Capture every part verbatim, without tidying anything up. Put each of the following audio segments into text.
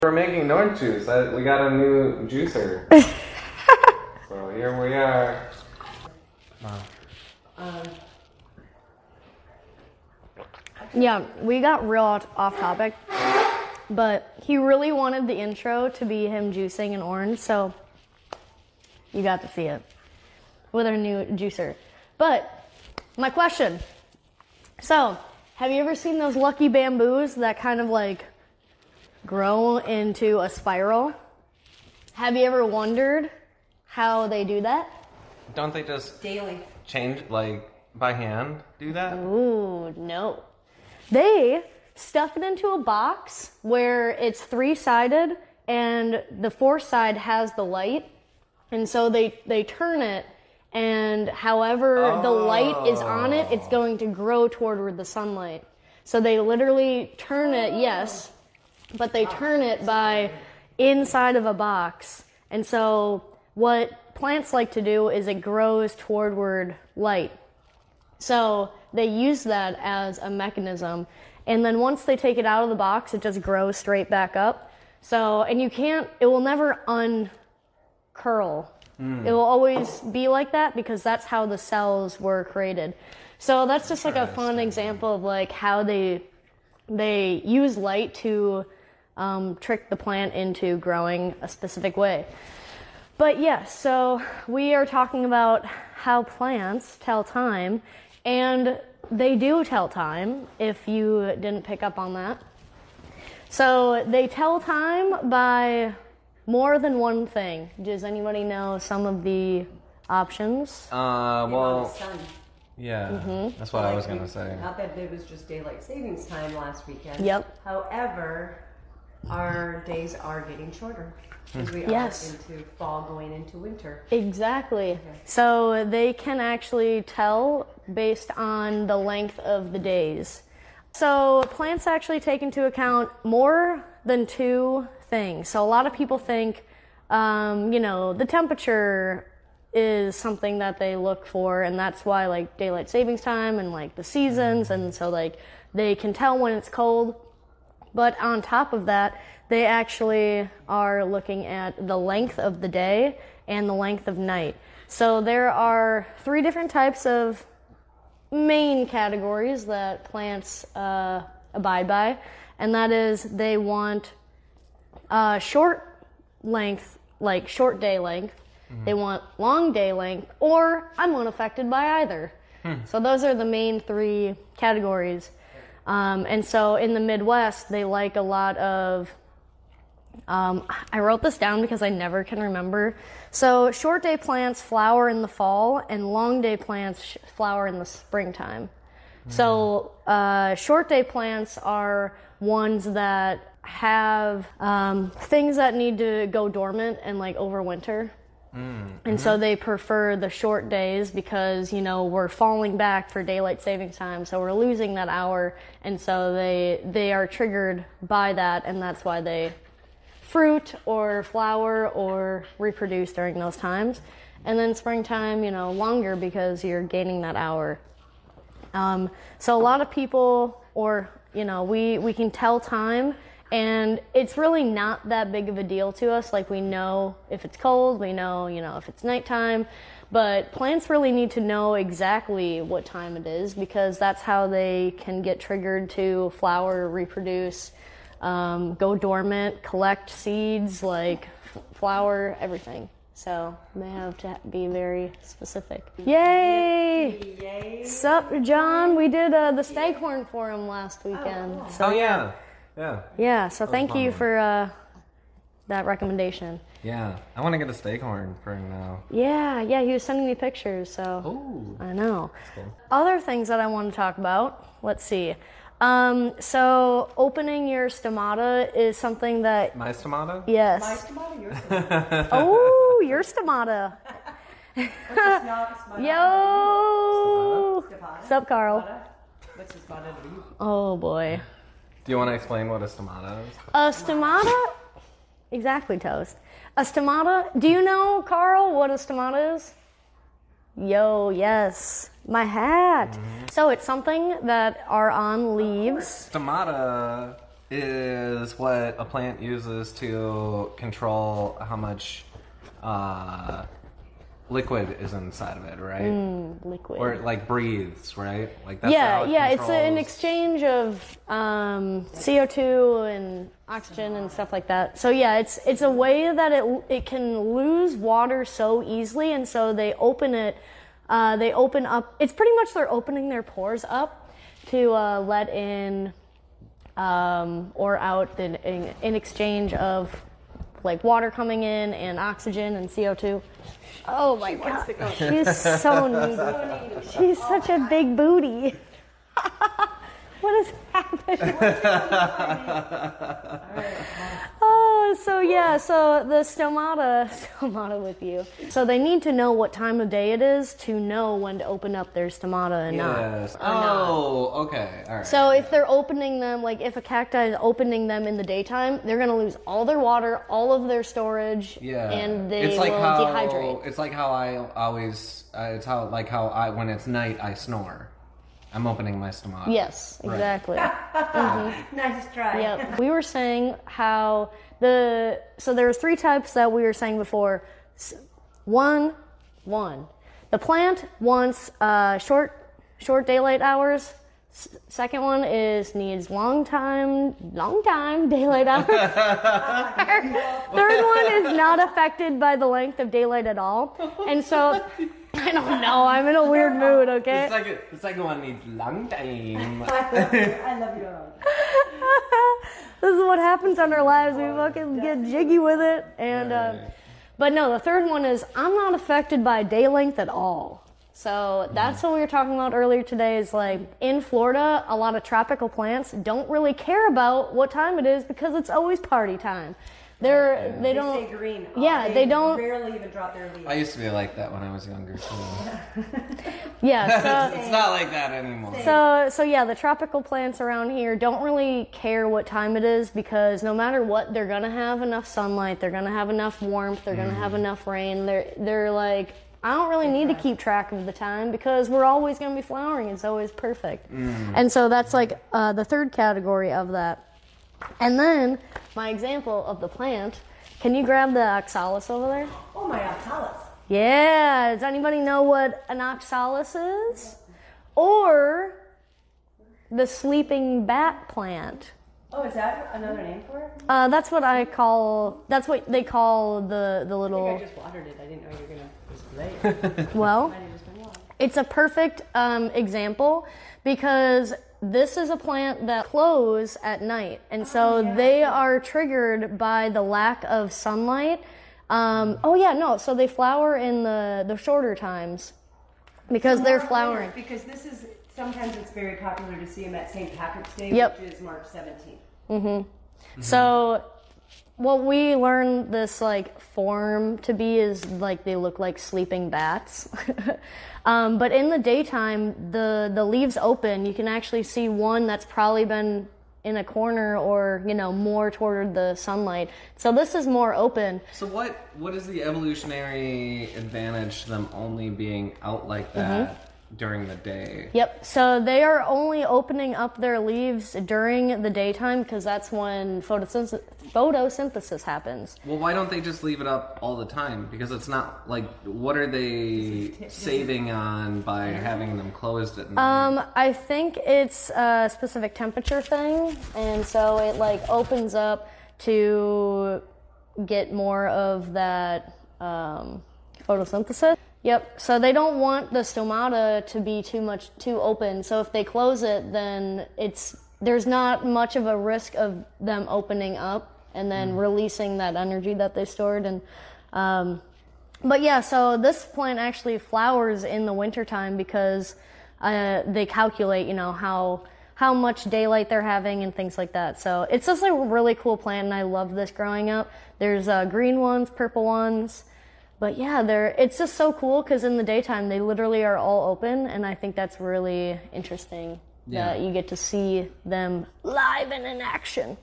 We're making orange juice. I, we got a new juicer. So here we are. Um, Yeah, we got real off off topic, but he really wanted the intro to be him juicing an orange, so you got to see it with our new juicer. But my question, so have you ever seen those lucky bamboos that kind of like grow into a spiral? Have you ever wondered how they do that? Don't they just daily. change, like, by hand do that? Ooh, no. They stuff it into a box where it's three-sided and the fourth side has the light. And so they, they turn it, and however oh. the light is on it, it's going to grow toward the sunlight. So they literally turn it, yes, but they turn it by inside of a box. And so what plants like to do is it grows toward light. So they use that as a mechanism. And then once they take it out of the box, it just grows straight back up. So, and you can't, it will never uncurl. Mm. It will always be like that because that's how the cells were created. So that's just like a fun example of like how they, they use light to um, trick the plant into growing a specific way. But yes, so we are talking about how plants tell time, and they do tell time, if you didn't pick up on that. So they tell time by more than one thing. Does anybody know some of the options? Uh, well, sun. yeah, mm-hmm. that's what like I was going to we, say. Not that it was just daylight savings time last weekend. Yep. However, our days are getting shorter because we are yes. into fall going into winter. Exactly. Okay. So they can actually tell based on the length of the days. So plants actually take into account more than two things. So a lot of people think, um, you know, the temperature is something that they look for, and that's why like daylight savings time and like the seasons, and so like they can tell when it's cold. But on top of that, they actually are looking at the length of the day and the length of night. So there are three different types of main categories that plants uh, abide by, and that is they want uh, short length, like short day length, mm-hmm. they want long day length, or I'm unaffected by either. Hmm. So those are the main three categories. Um, and so in the Midwest, they like a lot of, um, I wrote this down because I never can remember. So short day plants flower in the fall, and long day plants sh- flower in the springtime. Mm. So uh, short day plants are ones that have um, things that need to go dormant and like overwinter. Mm-hmm. And so they prefer the short days because, you know, we're falling back for daylight savings time, so we're losing that hour, and so they they are triggered by that, and that's why they fruit or flower or reproduce during those times. And then springtime, you know, longer because you're gaining that hour. Um, so a lot of people, or, you know, we, we can tell time, and it's really not that big of a deal to us. Like, we know if it's cold, we know, you know, if it's nighttime. But plants really need to know exactly what time it is, because that's how they can get triggered to flower, reproduce, um, go dormant, collect seeds, like f- flower, everything. So they have to be very specific. Yay! Yay! Sup, John? We did uh, the Staghorn Forum last weekend. Oh, so oh yeah. Yeah. Yeah, so that thank you one. for uh, that recommendation. Yeah, I want to get a staghorn for now. Yeah, yeah, he was sending me pictures, so Ooh. I know. That's cool. Other things that I want to talk about, let's see. Um, so opening your stomata is something that... My stomata? Yes. My stomata, your stomata. Oh, your stomata. Yo! What's up, Carl? What's his stomata to you? Oh, boy. Do you want to explain what a stomata is? A stomata? Exactly, Toast. A stomata, do you know, Carl, what a stomata is? Yo, yes. My hat. Mm-hmm. So it's something that are on leaves. Stomata is what a plant uses to control how much uh, liquid is inside of it, right? Mm, liquid. Or it, like, breathes, right? Like that's yeah, how it yeah. It's controls... an exchange of um, C O two and oxygen and stuff like that. So yeah, it's it's a way that it it can lose water so easily, and so they open it. Uh, they open up. It's pretty much they're opening their pores up to uh, let in um, or out in, in, in exchange of like water coming in and oxygen and C O two. Oh my god, she's so needy. She's such a big booty. What is happening? Oh, so yeah, so the stomata, stomata with you. So they need to know what time of day it is to know when to open up their stomata and yes. not. Oh, not. Okay, all right. So if they're opening them, like if a cacti is opening them in the daytime, they're going to lose all their water, all of their storage, yeah. and they it's like will how, dehydrate. It's like how I always, uh, it's how like how I when it's night I snore. I'm opening my stomata. Yes, exactly. Right. Mm-hmm. Nice try. Yep. We were saying how the so there's three types that we were saying before. One, one. The plant wants uh, short short daylight hours. S- second one is needs long time long time daylight hours. Third one is not affected by the length of daylight at all, and so. I don't know. I'm in a weird mood, okay? The second, the second one needs long time. I love you. This is what happens on our lives. We fucking get jiggy with it. And, uh, but no, the third one is I'm not affected by day length at all. So that's what we were talking about earlier today is like in Florida, a lot of tropical plants don't really care about what time it is because it's always party time. They're, yeah. they They don't, stay green. yeah, they, they don't, rarely even drop their leaves. I used to be like that when I was younger, too. yeah, so. It's not like that anymore. So, so yeah, the tropical plants around here don't really care what time it is because no matter what, they're gonna have enough sunlight, they're gonna have enough warmth, they're gonna mm. have enough rain. They're, they're like, I don't really need to keep track of the time because we're always gonna be flowering. It's always perfect. Mm. And so that's like uh, the third category of that. And then my example of the plant. Can you grab the oxalis over there? Oh, my oxalis. Yeah. Does anybody know what an oxalis is? Or the sleeping bat plant. Oh, is that another name for it? Uh, that's what I call. That's what they call the the little. I think I just watered it. I didn't know you were gonna display it. Well, it's a perfect um, example because this is a plant that close at night, and so oh, yeah. they are triggered by the lack of sunlight. Um, oh yeah, no, so they flower in the, the shorter times because so they're flowering. Because this is, sometimes it's very popular to see them at Saint Patrick's Day, yep. which is March seventeenth. Mm-hmm. Mm-hmm. So what we learned this like form to be is like they look like sleeping bats. Um, but in the daytime, the, the leaves open. You can actually see one that's probably been in a corner or, you know, more toward the sunlight. So this is more open. So what what is the evolutionary advantage to them only being out like that mm-hmm. during the day? Yep. So they are only opening up their leaves during the daytime because that's when photosynthesis, photosynthesis happens. Well, why don't they just leave it up all the time? Because it's not like, what are they saving on by having them closed at night? Um, I think it's a specific temperature thing, and so it like opens up to get more of that um, photosynthesis. Yep. So they don't want the stomata to be too much too open. So if they close it, then it's there's not much of a risk of them opening up and then mm. releasing that energy that they stored. And um, but yeah, so this plant actually flowers in the wintertime because uh, they calculate, you know, how how much daylight they're having and things like that. So it's just a really cool plant, and I love this growing up. There's uh, green ones, purple ones. But yeah, they're, it's just so cool because in the daytime they literally are all open, and I think that's really interesting yeah. that you get to see them live and in action.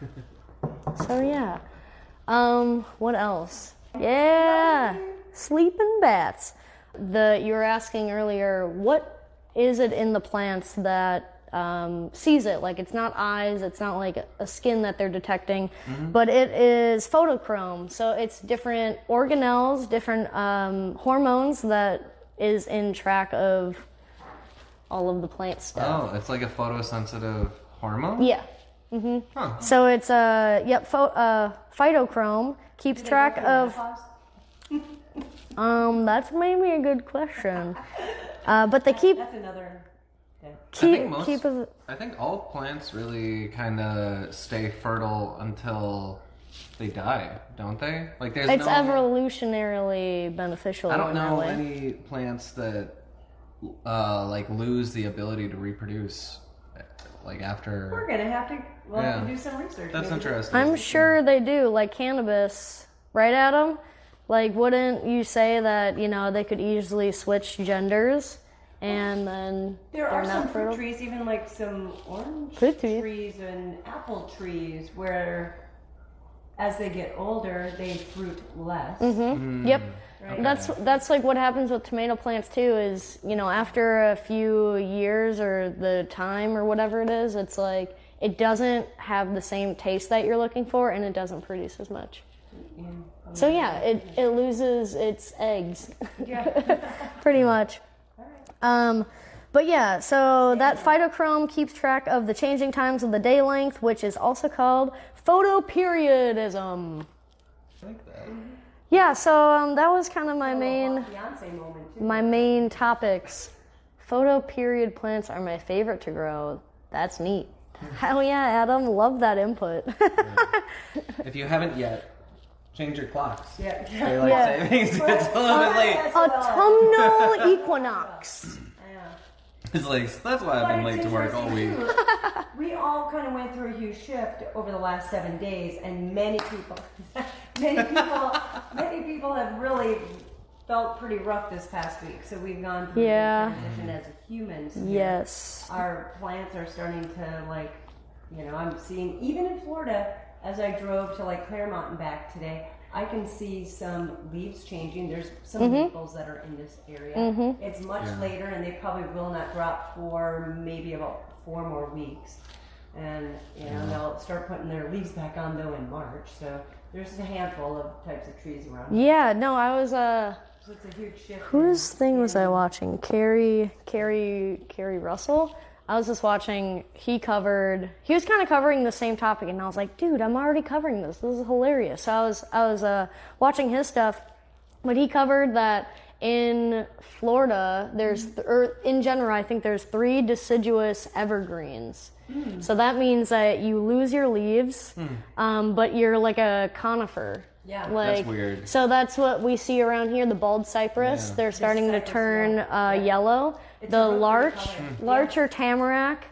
So yeah. Um, what else? Yeah, sleeping bats. The you were asking earlier, what is it in the plants that um, sees it. Like it's not eyes, it's not like a skin that they're detecting, mm-hmm. but it is photochrome. So it's different organelles, different um, hormones that is in track of all of the plant stuff. Oh, it's like a photosensitive hormone? Yeah. Mm-hmm. Huh. So it's a uh, yep, pho- uh, phytochrome keeps track of. Um, that's maybe a good question. Uh, but they keep That's another. Okay. keep I think most, keep. A, I think all plants really kind of stay fertile until they die, don't they? Like there's it's no, evolutionarily beneficial. I don't in that know way. any plants that uh, like lose the ability to reproduce, like after. We're gonna have to. We'll Yeah. have to do some research. That's maybe. interesting. I'm sure they do, like cannabis, right, Adam? Like, wouldn't you say that, you know, they could easily switch genders and then There they're are not some fruit fertile? trees, even like some orange Fruit trees. trees and apple trees, where as they get older, they fruit less. Mm-hmm. Yep. Right? That's that's like what happens with tomato plants too. Is you know after a few years or the time or whatever it is, it's like it doesn't have the same taste that you're looking for, and it doesn't produce as much. Yeah. So yeah, it it loses its eggs, Yeah. pretty much. Um, but yeah, so that phytochrome keeps track of the changing times of the day length, which is also called photoperiodism. I like that. Yeah, so um, that was kind of my main Beyonce moment too. my main topics. Photoperiod plants are my favorite to grow. That's neat. Hell yeah, Adam, love that input. If you haven't yet, change your clocks. Yeah. Daylight Yeah. savings. It's a little bit late. Autumnal equinox. Yeah. It's like that's why I've been But late it's to work all week. interesting, too. We all kind of went through a huge shift over the last seven days, and many people, many people, many people have really felt pretty rough this past week. So we've gone through Yeah. a transition as humans. here. Yes. Our plants are starting to like, you know, I'm seeing even in Florida as I drove to like Claremont and back today. I can see some leaves changing. There's some Mm-hmm. maples that are in this area. It's much Yeah. later, and they probably will not drop for maybe about four more weeks. And you know they'll start putting their leaves back on though in March. So there's a handful of types of trees around. Yeah, no, I was uh So it's a huge shift. whose in- thing was in- I watching? Carrie Carrie Carrie Russell? I was just watching he covered he was kind of covering the same topic and I was like, dude, I'm already covering this. This is hilarious. So I was I was uh watching his stuff, but he covered that in Florida there's th- or in general I think there's three deciduous evergreens. So that means that you lose your leaves, um, but you're like a conifer. Yeah. Like, That's weird. So that's what we see around here. The bald cypress, Yeah. they're starting to cypress, turn yeah. uh, Yeah. yellow. It's The a real pretty larch, color. Mm. larch Yeah. or tamarack,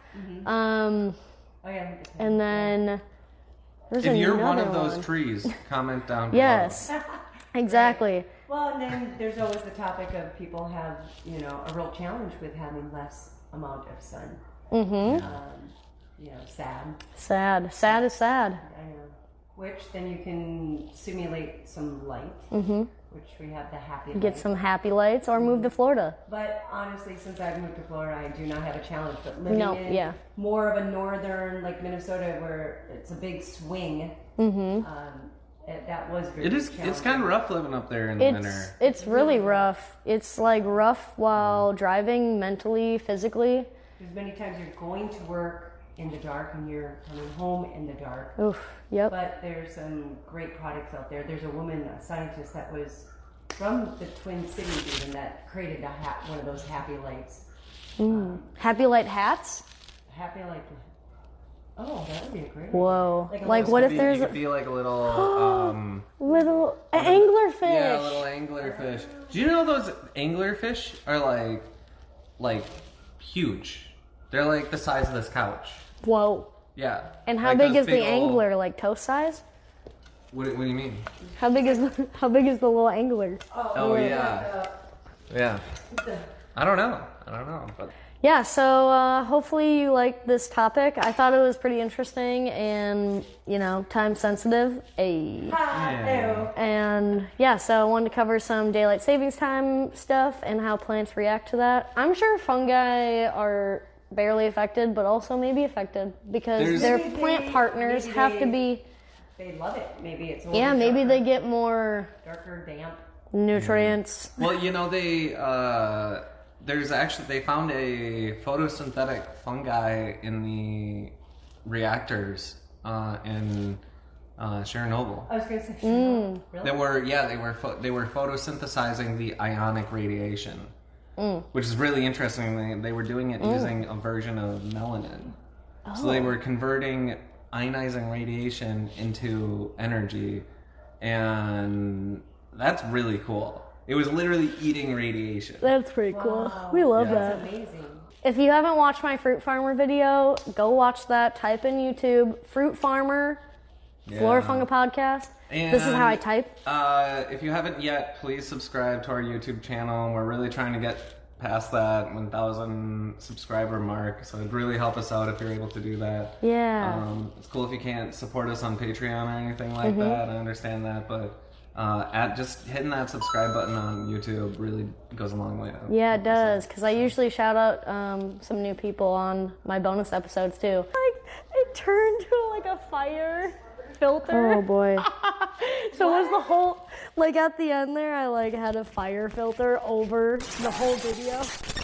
um, Oh yeah. and then there's If you're another one of those one. trees, comment down below. Yes, exactly. Well, and then there's always the topic of people have, you know, a real challenge with having less amount of sun. Mm-hmm. Um, you know, sad. Sad. Sad is sad. I know. Which then you can simulate some light, Mm-hmm. which we have the happy Get light. some happy lights or move to Florida. But honestly, since I've moved to Florida, I do not have a challenge. But living No, in yeah. more of a northern, like Minnesota, where it's a big swing, Mm-hmm. um, it, that was very It is. It's challenging. kind of rough living up there in the It's winter. it's really rough. It's like rough while driving mentally, physically. There's many times you're going to work in the dark and you're coming home in the dark. Oof. Yep. But there's some great products out there. There's a woman, a scientist that was from the Twin Cities even that created a ha- one of those happy lights. Um, Happy light hats. happy light. Oh, that would be a great. Whoa. Like a Like little what Could if be- there's you a could be like a little um little an anglerfish? yeah, a little anglerfish. Do you know those anglerfish are like like huge? They're like the size of this couch. Whoa. Yeah. And how Like big those is the big old- angler? Like toe size? What, do- what do you mean? How big is the how big is the little angler? Oh yeah. Yeah. I don't know. I don't know. But Yeah, so uh, hopefully you liked this topic. I thought it was pretty interesting and, you know, time sensitive. Ayy. Ah, Yeah. ew. And yeah, so I wanted to cover some daylight savings time stuff and how plants react to that. I'm sure fungi are barely affected, but also maybe affected because There's- their Maybe plant they- partners maybe have they- to be, They love it. Maybe it's a yeah, little maybe darker, they get more darker, damp. nutrients. Well, you know, they uh, there's actually they found a photosynthetic fungi in the reactors uh, in uh, Chernobyl. I was going to say, Mm. really? They were yeah they were pho- they were photosynthesizing the ionic radiation, which is really interesting. They they were doing it using a version of melanin, so they were converting ionizing radiation into energy, and that's really cool. It was literally eating radiation. That's pretty cool. Wow. We love Yeah. that. That's amazing. If you haven't watched my fruit farmer video, go watch that. Type in YouTube, fruit farmer, Flora Yeah. Funga podcast. This is how I And, type. Uh, if you haven't yet, please subscribe to our YouTube channel. We're really trying to get past that one thousand subscriber mark, so it'd really help us out if you're able to do that. Yeah. Um, it's cool if you can't support us on Patreon or anything like Mm-hmm. that. I understand that, but uh, at just hitting that subscribe button on YouTube really goes a long way. to Yeah, help it us out. does, because I usually shout out um, some new people on my bonus episodes too. Like, it turned to like a fire filter. Oh boy. So it was the whole, like at the end there, I like had a fire filter over the whole video.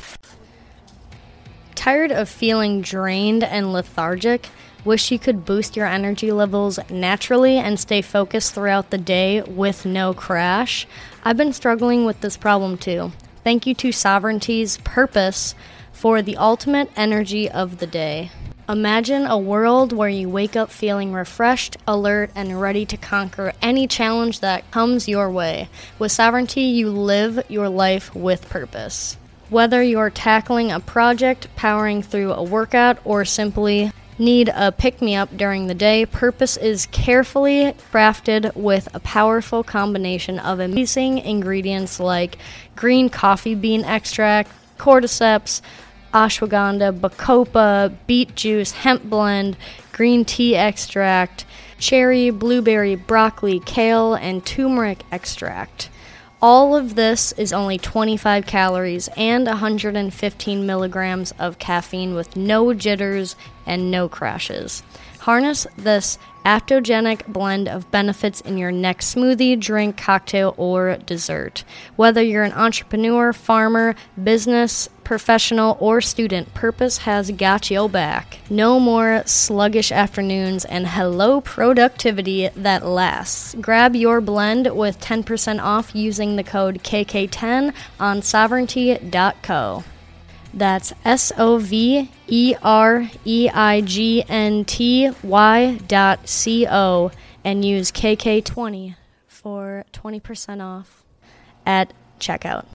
Tired of feeling drained and lethargic? Wish you could boost your energy levels naturally and stay focused throughout the day with no crash? I've been struggling with this problem too. Thank you to Sovereignty's Purpose for the ultimate energy of the day. Imagine a world where you wake up feeling refreshed, alert, and ready to conquer any challenge that comes your way. With Sovereignty, you live your life with purpose. Whether you're tackling a project, powering through a workout, or simply need a pick-me-up during the day, Purpose is carefully crafted with a powerful combination of amazing ingredients like green coffee bean extract, cordyceps, ashwagandha, bacopa, beet juice, hemp blend, green tea extract, cherry, blueberry, broccoli, kale, and turmeric extract. All of this is only twenty-five calories and one hundred fifteen milligrams of caffeine with no jitters and no crashes. Harness this adaptogenic blend of benefits in your next smoothie, drink, cocktail, or dessert. Whether you're an entrepreneur, farmer, business professional, or student, Purpose has got your back. No more sluggish afternoons, and hello productivity that lasts. Grab your blend with ten percent off using the code K K ten on sovereignty dot co. That's S O V E R E I G N T Y dot C O and use K K twenty for twenty percent off at checkout.